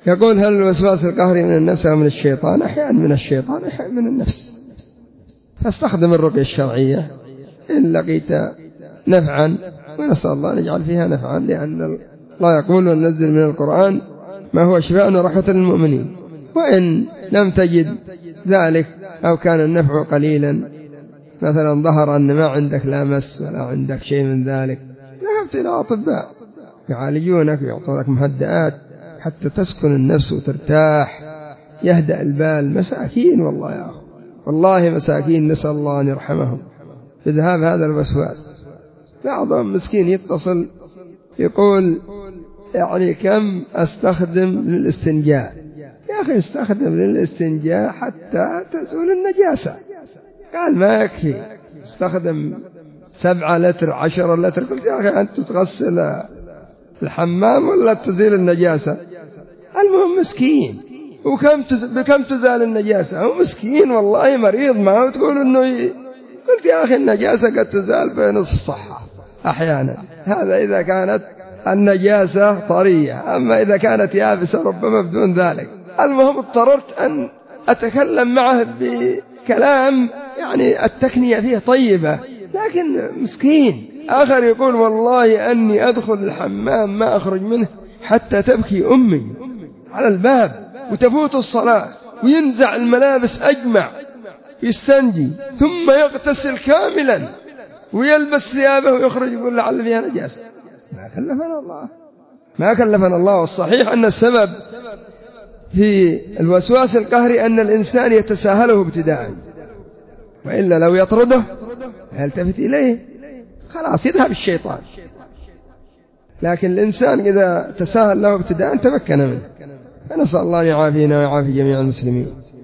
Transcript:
يقول: هل الوسواس القهري من النفس أو من الشيطان؟ أحيانا من الشيطان، أحيانا من النفس. فاستخدم الرقية الشرعية إن لقيت نفعا، ونسأل الله أن يجعل فيها نفعا، لأن الله يقول: وننزل من القرآن ما هو شفاء ورحمة للمؤمنين. وإن لم تجد ذلك أو كان النفع قليلا، مثلا ظهر أن ما عندك لا مس ولا عندك شيء من ذلك، ذهبت إلى أطباء يعالجونك ويعطونك مهدئات حتى تسكن النفس وترتاح، يهدأ البال. مساكين والله يا أخو، والله مساكين، نسأل الله أن يرحمهم بذهاب هذا الوسواس. بعضهم مسكين يتصل يقول: يعني كم أستخدم للاستنجاء؟ يا أخي استخدم للاستنجاء حتى تزول النجاسة. قال: ما يكفي، استخدم 7 لتر 10 لتر. قلت: يا أخي أنت تغسل الحمام ولا تزيل النجاسة؟ المهم مسكين، بكم تزال النجاسة؟ هو مسكين والله مريض، ما هو تقول إنه قلت: يا أخي النجاسة قد تزال بنصف صحة أحيانا، هذا إذا كانت النجاسة طرية، أما إذا كانت يابسة ربما بدون ذلك. المهم اضطررت أن أتكلم معه بكلام يعني التكنية فيه طيبة، لكن مسكين. آخر يقول: والله أني أدخل الحمام ما أخرج منه حتى تبكي أمي على الباب، وتفوت الصلاة وينزع الملابس أجمع، يستنجي ثم يغتسل كاملا ويلبس ثيابه ويخرج يقول لعل فيها نجاسة. ما كلفنا الله، ما كلفنا الله. والصحيح أن السبب في الوسواس القهري أن الإنسان يتساهله ابتداء، وإلا لو يطرده يلتفت إليه خلاص يذهب الشيطان. لكن الإنسان إذا تساهل له ابتداء تمكن منه. فنسأل الله أن يعافينا ويعافي جميع المسلمين.